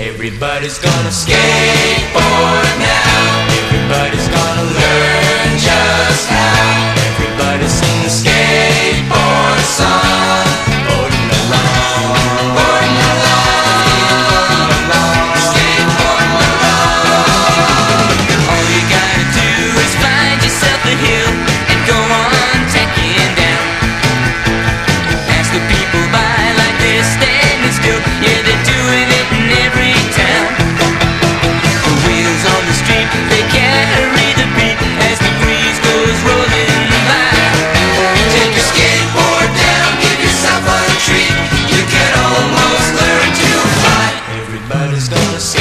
Everybody's gonna skateboard now. Everybody's gonna learn just how. Everybody sing the skateboard song. Boarding along, boarding along, skateboarding along. All you gotta do is find yourself a hill and go on taking down. Ask the people by like they're standing still. Yeah, they're doing it in every town. The wheels on the street, they carry the beat as the breeze goes rolling by. Take your skateboard down, give yourself a treat. You can almost learn to fly. Everybody's gonna